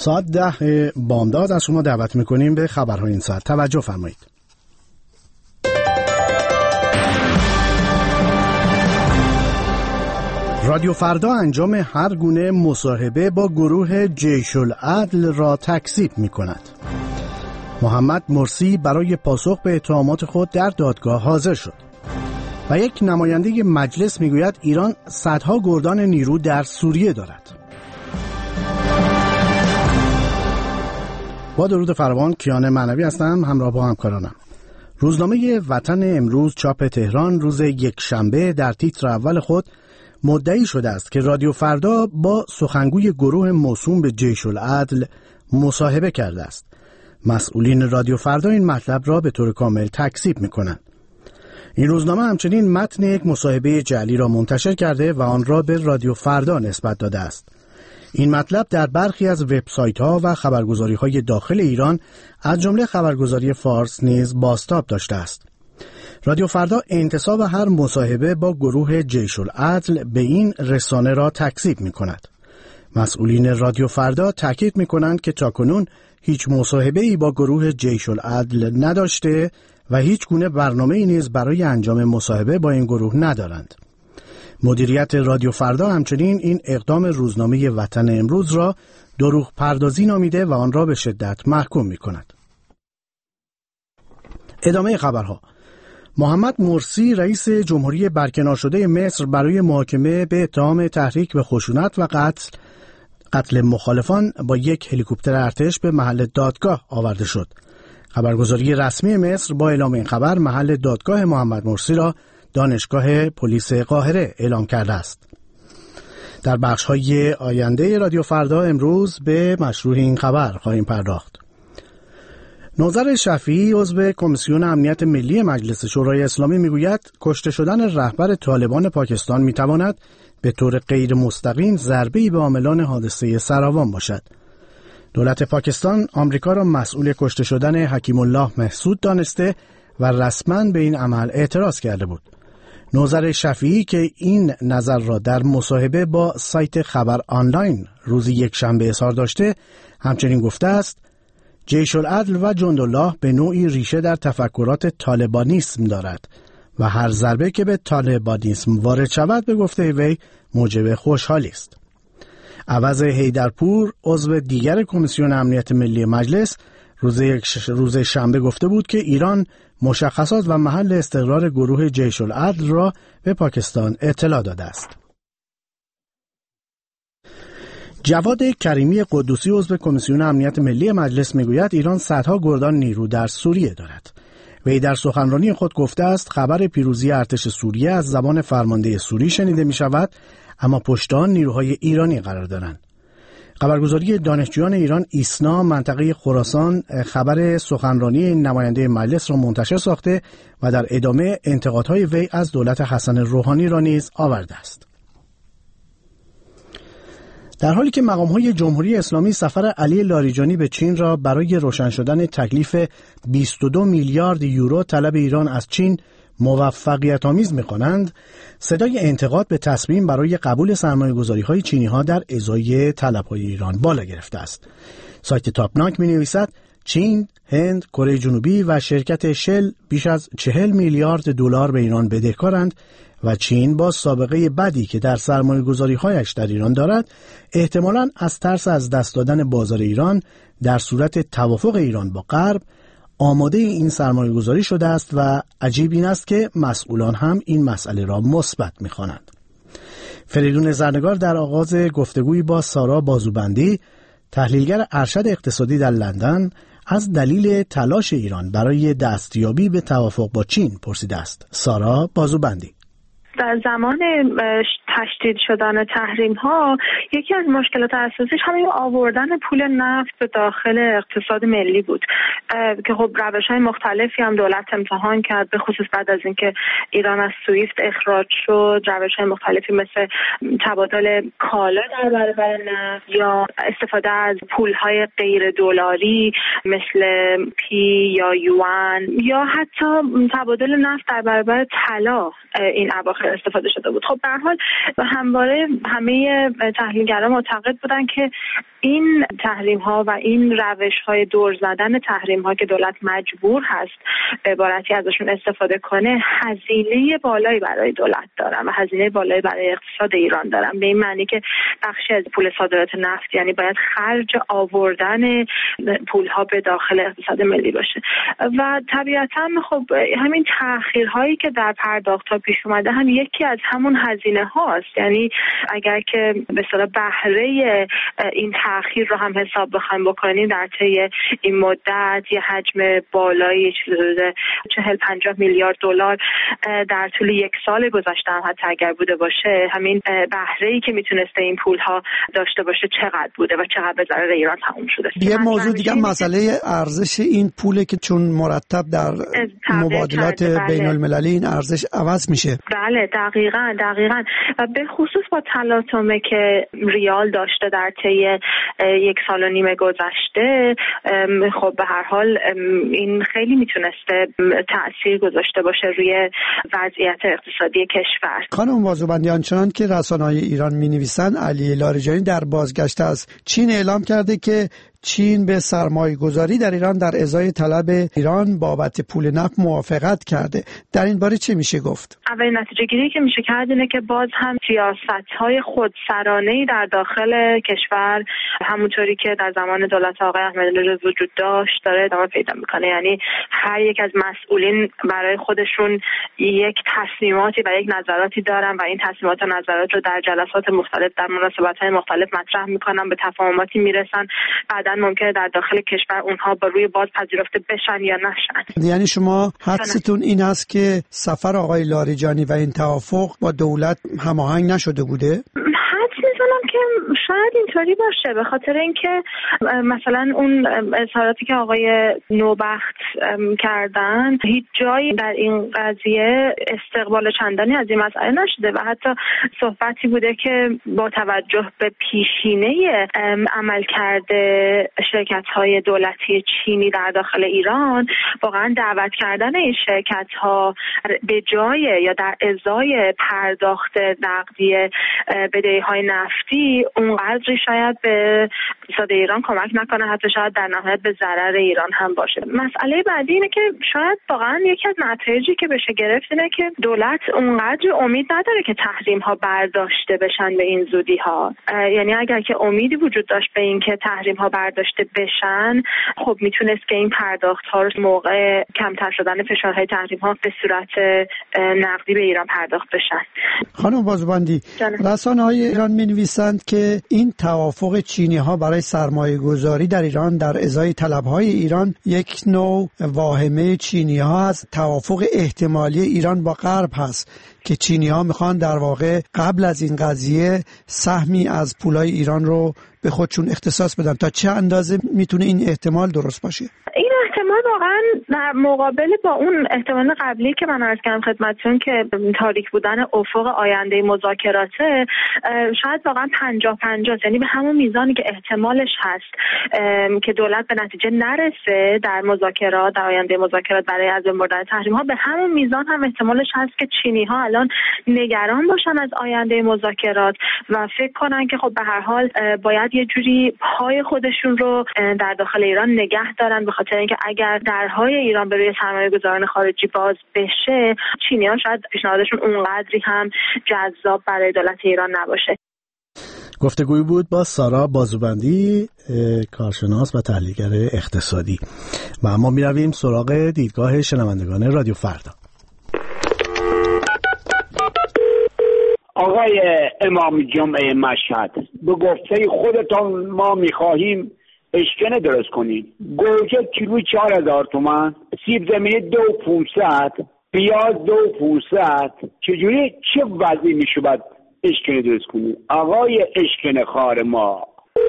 ساعت 10 بامداد از شما دعوت میکنیم به خبرهای این ساعت. توجه فرمایید. رادیو فردا انجام هر گونه مصاحبه با گروه جیش العدل را تکذیب میکند. محمد مرسی برای پاسخ به اتهامات خود در دادگاه حاضر شد. و یک نماینده مجلس میگوید ایران صدها گردان نیرو در سوریه دارد. با درود فراوان، کیان معنوی هستم همراه با همکارانم. روزنامه وطن امروز چاپ تهران روز یکشنبه در تیتر اول خود مدعی شده است که رادیو فردا با سخنگوی گروه موسوم به جیش العدل مصاحبه کرده است. مسئولین رادیو فردا این مطلب را به طور کامل تکذیب می‌کنند. این روزنامه همچنین متن یک مصاحبه جعلی را منتشر کرده و آن را به رادیو فردا نسبت داده است. این مطلب در برخی از وبسایت‌ها و خبرگزاری‌های داخل ایران از جمله خبرگزاری فارس نیز بازتاب داشته است. رادیو فردا انتساب هر مصاحبه با گروه جیش العدل به این رسانه را تکذیب می‌کند. مسئولین رادیو فردا تاکید می‌کنند که تاکنون هیچ مصاحبه‌ای با گروه جیش العدل نداشته و هیچ گونه برنامه‌ای نیز برای انجام مصاحبه با این گروه ندارند. مدیریت رادیو فردا همچنین این اقدام روزنامه وطن امروز را دروغ پردازی نامیده و آن را به شدت محکوم می‌کند. ادامه خبرها. محمد مرسی رئیس جمهوری برکنار شده مصر برای محاکمه به اتهام تحریک به خشونت و قتل مخالفان با یک هلیکوپتر ارتش به محل دادگاه آورده شد. خبرگزاری رسمی مصر با اعلام این خبر محل دادگاه محمد مرسی را دانشگاه پلیس قاهره اعلام کرده است. در بخش‌های آینده رادیو فردا امروز به مشروح این خبر خواهیم پرداخت. نوذر شفیعی عضو کمیسیون امنیت ملی مجلس شورای اسلامی میگوید کشته شدن رهبر طالبان پاکستان میتواند به طور غیر مستقیم ضربه‌ای به عاملان حادثه سراوان باشد. دولت پاکستان آمریکا را مسئول کشته شدن حکیم الله محسود دانسته و رسما به این عمل اعتراض کرده بود. نوذر شفیعی که این نظر را در مصاحبه با سایت خبر آنلاین روز یکشنبه اظهار داشته همچنین گفته است جیش العدل و جندالله به نوعی ریشه در تفکرات طالبانیسم دارد و هر ضربه که به طالبانیسم وارد شود به گفته وی موجب خوشحالی است. عوض حیدرپور عضو دیگر کمیسیون امنیت ملی مجلس روز شنبه گفته بود که ایران مشخصات و محل استقرار گروه جیش العدل را به پاکستان اطلاع داده است. جواد کریمی قدوسی عضو کمیسیون امنیت ملی مجلس میگوید ایران صدها گردان نیرو در سوریه دارد. وی در سخنرانی خود گفته است خبر پیروزی ارتش سوریه از زبان فرمانده سوری شنیده می شود اما پشت آن نیروهای ایرانی قرار دارند. خبرگزاری دانشجویان ایران ایسنا منطقه خراسان خبر سخنرانی نماینده مجلس را منتشر ساخته و در ادامه انتقادهای وی از دولت حسن روحانی را نیز آورده است. در حالی که مقام‌های جمهوری اسلامی سفر علی لاریجانی به چین را برای روشن شدن تکلیف 22 میلیارد یورو طلب ایران از چین موفقیت‌آمیز می‌کنند، صدای انتقاد به تصمیم برای قبول سرمایه‌گذاری‌های چینی‌ها در ازای طلب‌های ایران بالا گرفته است. سایت تاپناک می‌نویسد چین، هند، کره جنوبی و شرکت شل بیش از 40 میلیارد دلار به ایران بدهکارند و چین با سابقه بدی که در سرمایه‌گذاری‌هایش در ایران دارد، احتمالاً از ترس از دست دادن بازار ایران در صورت توافق ایران با غرب آماده این سرمایه‌گذاری شده است و عجیب این است که مسئولان هم این مسئله را مثبت می‌خوانند. فریدون زرنگار در آغاز گفتگویی با سارا بازوبندی، تحلیلگر ارشد اقتصادی در لندن، از دلیل تلاش ایران برای دستیابی به توافق با چین پرسیده است. سارا بازوبندی: در زمان تشدید شدن تحریم ها یکی از مشکلات اساسیش همین آوردن پول نفت به داخل اقتصاد ملی بود که خب روش‌های مختلفی هم دولت امتحان کرد، به خصوص بعد از اینکه ایران از سوئیفت اخراج شد. روش‌های مختلفی مثل تبادل کالا در برابر نفت یا استفاده از پول‌های غیر دلاری مثل پی یا یوان یا حتی تبادل نفت در برابر طلا این اواخر داخل استفاده شده بود. خب به هر حال همواره همه تحلیلگران معتقد بودن که این تحریم ها و این روش های دور زدن تحریم ها که دولت مجبور هست به عبارتی ازشون استفاده کنه هزینه بالایی برای دولت دارن و هزینه بالایی برای اقتصاد ایران دارن، به این معنی که بخشی از پول صادرات نفت یعنی باید خرج آوردن پول ها به داخل اقتصاد ملی باشه و طبیعتا خب همین تأخیرهایی که در پرداخت ها پیش اومده هم یکی از همون هزینه هاست. یعنی اگر که به اصطلاح بهره این تأخیر رو هم حساب بخوایم بکنیم در طی این مدت یه حجم بالایی 40-50 میلیارد دلار در طول یک سال گذشته هم حتی اگر بوده باشه، همین بهره‌ای که میتونسته این پول ها داشته باشه چقدر بوده و چقدر به ضرر ایران تموم شده. یه موضوع دیگه مسئله ارزش این پوله که چون مرتب در مبادلات بین المللی این ارزش عوض میشه. بله دقیقاً و به خصوص با تلاطمی که ریال داشته در طی یک سال و نیم گذشته، خب به هر حال این خیلی میتونسته تأثیر گذاشته باشه روی وضعیت اقتصادی کشور. خانم بازوبندی، آنچنان که رسانه‌های ایران می‌نویسند علی لاریجانی در بازگشت از چین اعلام کرده که چین به سرمایه‌گذاری در ایران در ازای طلب ایران بابت پول نفت موافقت کرده. در این باره چه میشه گفت؟ اولین نتیجه گیری که میشه کرد اینه که باز هم سیاست‌های خودسرانه‌ای در داخل کشور همونطوری که در زمان دولت آقای احمدی‌نژاد وجود داشت داره ادامه پیدا میکنه. یعنی هر یک از مسئولین برای خودشون یک تصمیماتی و یک نظراتی دارن و این تصمیمات و نظرات رو در جلسات مختلف در مناسبت‌های مختلف مطرح میکنن، به تفاهماتی میرسن، بعداً ممکنه در داخل کشور اونها با روی باز پذیرفته بشن یا نشن. یعنی شما حدستون این هست که سفر آقای لاریجانی و این توافق با دولت هماهنگ نشده بوده؟ می‌دونم که شاید اینطوری باشه، به خاطر اینکه مثلا اون اظهاراتی که آقای نوبخت کردن هیچ جایی در این قضیه استقبال چندانی از این مسئله نشده و حتی صحبتی بوده که با توجه به پیشینه عملکرد شرکت‌های دولتی چینی در داخل ایران واقعا دعوت کردن این شرکت‌ها به جای یا در ازای پرداخت نقدی بدهی‌های نفتی اونقدری شاید به اقتصاد ایران کمک نکنه، حتی شاید در نهایت به ضرر ایران هم باشه. مسئله بعدی اینه که شاید واقعا یکی از نتایجی که بشه گرفت اینه که دولت اونقدر امید نداره که تحریم ها برداشته بشن به این زودی ها. یعنی اگر که امیدی وجود داشت به این که تحریم ها برداشته بشن، خب میتونست که این پرداخت ها رو موقع کمتر شدن فشارهای تحریم ها به صورت نقدی به ایران پرداخت بشن. خانم بازوبندی، رسانه‌های ایران می‌نویسند که این توافق چینی‌ها برای سرمایه‌گذاری در ایران در ازای طلب‌های ایران یک نوع واهمه چینی‌ها از توافق احتمالی ایران با غرب هست که چینی‌ها می‌خوان در واقع قبل از این قضیه سهمی از پولای ایران رو به خودشون اختصاص بدن. تا چه اندازه میتونه این احتمال درست باشه؟ این احتمال واقعا در مقابل با اون احتمال قبلی که من عرض کردم خدمتتون که تاریک بودن افق آینده مذاکراته، شاید واقعا 50-50، یعنی به همون میزانی که احتمالش هست که دولت به نتیجه نرسه در مذاکرات، در آینده مذاکرات برای از بین بردن تحریم ها، به همون میزان هم احتمالش هست که چینی ها الان نگران باشن از آینده مذاکرات و فکر کنن که خب به هر حال باید یه جوری پای خودشون رو در داخل ایران نگه دارن، به خاطر اینکه اگر درهای ایران به روی سرمایه‌گذاران خارجی باز بشه، چینی‌ها شاید پیشنهادشون اونقدری هم جذاب برای دولت ایران نباشه. گفتگوی بود با سارا بازوبندی، کارشناس و تحلیلگر اقتصادی. و ما می‌رویم سراغ دیدگاه شنوندگان رادیو فردا. آقای امام جمعه مشهد، به گفته خودتان ما می‌خواهیم اشکنه درست کنیم. گوجه کیلوی 4000 تومان، سیب زمینی 2500، پیاز 2500. چجوری چه وضعی میشه باید اشکنه درست کنیم؟ آقای اشکنه خار ما.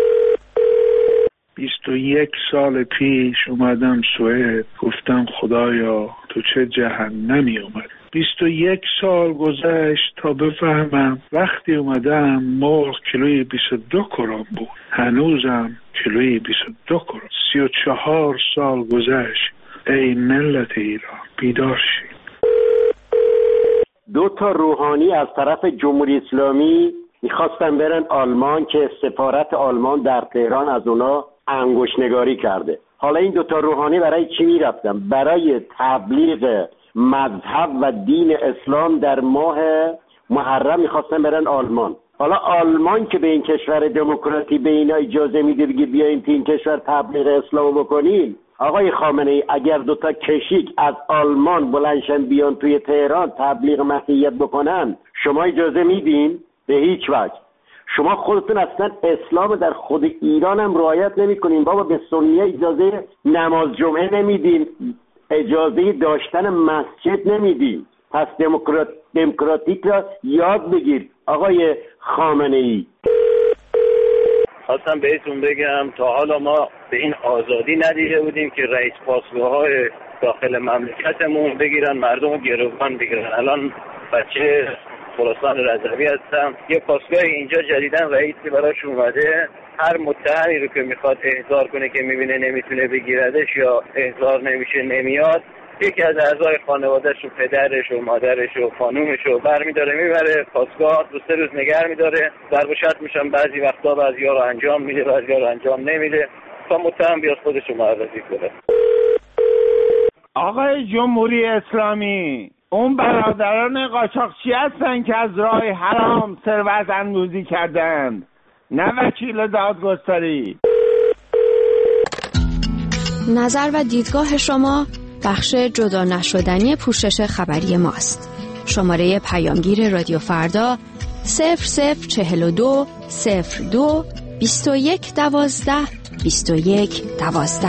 21 سال پیش اومدم سوئد، گفتم خدایا تو چه جهنمی اومد. 21 سال گذشت تا بفهمم وقتی اومدم مرغ کیلوی 22 کرون بود، هنوزم کیلوی 22 کرون. 34 سال گذشت. ای ملت ایران، بیدار شید. 2 روحانی از طرف جمهوری اسلامی میخواستن برن آلمان که سفارت آلمان در تهران از اونا انگشت‌نگاری کرده. حالا این 2 روحانی برای چی میرفتن؟ برای تبلیغ مذهب و دین اسلام در ماه محرم میخواستن برن آلمان. حالا آلمان که به این کشور دموکراتی به اینا اجازه میده بگه بیاین تو این کشور تبلیغ اسلام بکنین، آقای خامنه ای اگر 2 کشیک از آلمان بلندشن بیان توی تهران تبلیغ مسیحیت بکنن، شما اجازه میدین؟ به هیچ وجه. شما خودتون اصلا اسلام در خود ایران هم رعایت نمی‌کنین. بابا به سنیه اجازه نماز جمعه نمیدین، اجازه داشتن مسجد نمیدین. پس دموکراتیک را یاد بگیر آقای خامنه ای. خواستم بهتون بگم تا حالا ما به این آزادی ندیده بودیم که رئیس پاسگاه‌های داخل مملکتمون بگیرن مردم رو گروگان بگیرن. الان بچه خراسان رضوی هستم، یه پاسگاه اینجا جدیدن رئیسی براش اومده، هر متهمی رو که میخواد احضار کنه که میبینه نمیتونه بگیردش یا احضار نمیشه نمیاد، یکی از اعضای خانواده‌اش و پدرش و مادرش و خانومش رو برمیداره میبره پاسگاه، 2-3 روز نگه میداره، ضرب و شتم میشن، بعضی وقتا بعضیا رو انجام میده بعضیا رو انجام نمیده تا متهم بیاد خودش رو معرفی کنه. آقای جمهوری اسلامی، اون برادران قاچاقچی هستن که از راه حرام ثروت اندوزی کردند، نه وکیل دادگستری. نظر و دیدگاه شما بخش جدا نشدنی پوشش خبری ماست. شماره پیامگیر رادیو فردا 0042 02 21 12 21 12.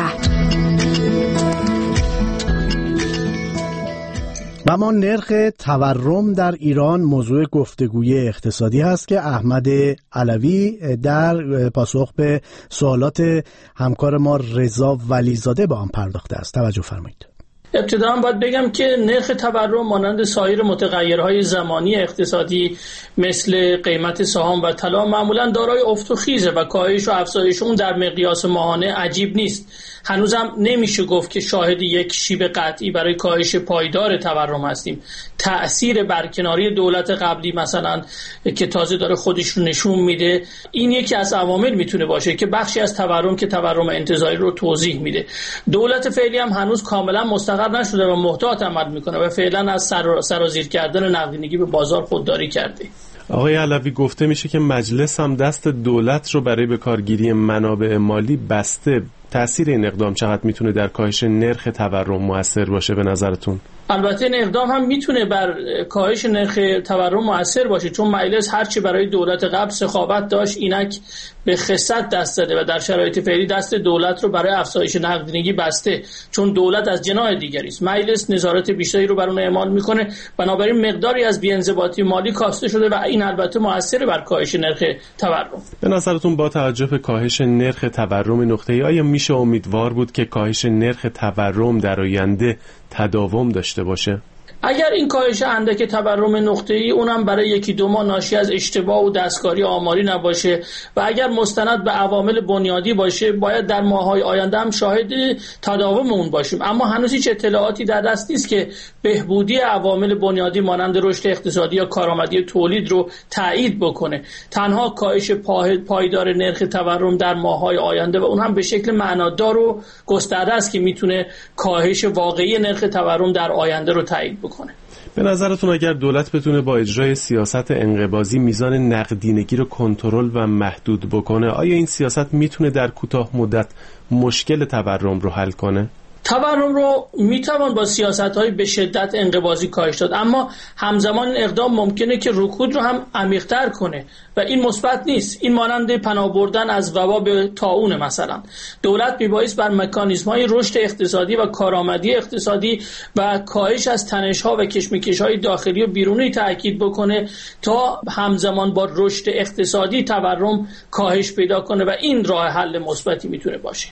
و اما نرخ تورم در ایران موضوع گفتگوی اقتصادی هست که احمد علوی در پاسخ به سوالات همکار ما رضا ولیزاده با آن پرداخته است. توجه فرمایید. ابتداً باید بگم که نرخ تورم مانند سایر متغیرهای زمانی اقتصادی مثل قیمت سهام و طلا معمولاً دارای افت و خیزه و کاهش و افزایش اون در مقیاس ماهانه عجیب نیست. هنوزم نمیشه گفت که شاهد یک شیب قطعی برای کاهش پایدار تورم هستیم. تأثیر برکناری دولت قبلی مثلا که تازه داره خودش رو نشون میده، این یکی از عوامل میتونه باشه که بخشی از تورم که تورم انتزاعی رو توضیح میده. دولت فعلی هم هنوز کاملا مستقر نشده و محتاط عمل میکنه و فعلا از سرازیر کردن نقدینگی به بازار خودداری کرده. آقای علوی، گفته میشه که مجلس هم دست دولت رو برای به کارگیری منابع مالی بسته. تأثیر این اقدام چقدر میتونه در کاهش نرخ تورم مؤثر باشه به نظرتون؟ البته این اقدام هم میتونه بر کاهش نرخ تورم مؤثر باشه، چون مجلس هرچی برای دولت قبل سخاوت داشت اینک به خست دست داده و در شرایط فعلی دست دولت رو برای افزایش نقدینگی بسته، چون دولت از جناح دیگری است. مجلس نظارت بیشتری رو بر اون اعمال میکنه، بنابراین مقداری از بی‌انضباطی مالی کاسته شده و این البته مؤثر بر کاهش نرخ تورم. به نظرتون با توجه به کاهش نرخ تورم نقطه‌ای آیا میشه امیدوار بود که کاهش نرخ تورم در آینده تداوم داشته باشه؟ اگر این کاهش اندک تورم نقطه‌ای اونم برای 1-2 ماه ناشی از اشتباه و دستکاری آماری نباشه و اگر مستند به عوامل بنیادی باشه، باید در ماه‌های آینده هم شاهد تداوم اون باشیم. اما هنوز هیچ اطلاعاتی در دست نیست که بهبودی عوامل بنیادی مانند رشد اقتصادی یا کارآمدی تولید رو تایید بکنه. تنها کاهش پایدار نرخ تورم در ماه‌های آینده و اون هم به شکل معنادار و گسترده است که میتونه کاهش واقعی نرخ تورم در آینده رو تایید بکنه. به نظرتون اگر دولت بتونه با اجرای سیاست انقباضی میزان نقدینگی رو کنترل و محدود بکنه، آیا این سیاست میتونه در کوتاه مدت مشکل تورم رو حل کنه؟ تورم رو میتوان با سیاست‌های به شدت انقباضی کاهش داد، اما همزمان این اقدام ممکنه که رکود رو هم عمیق‌تر کنه و این مثبت نیست. این مانند پناه بردن از وبا به طاعون مثلا. دولت میبایست بر مکانیزم‌های رشد اقتصادی و کارآمدی اقتصادی و کاهش از تنش‌ها و کشمکش‌های داخلی و بیرونی تاکید بکنه تا همزمان با رشد اقتصادی تورم کاهش پیدا کنه و این راه حل مثبتی میتونه باشه.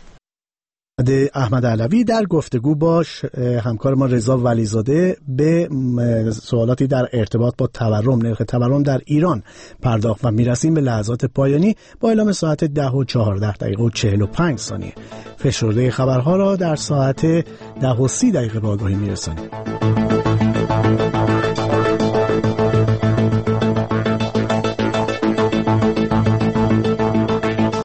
احمد علوی در گفتگو با همکار ما رضا ولیزاده به سوالاتی در ارتباط با تورم، نرخ تورم در ایران پرداخت و میرسیم به لحظات پایانی با اعلام ساعت 10:14:45. فشرده خبرها را در ساعت 10:30 به آگاهی میرسانیم.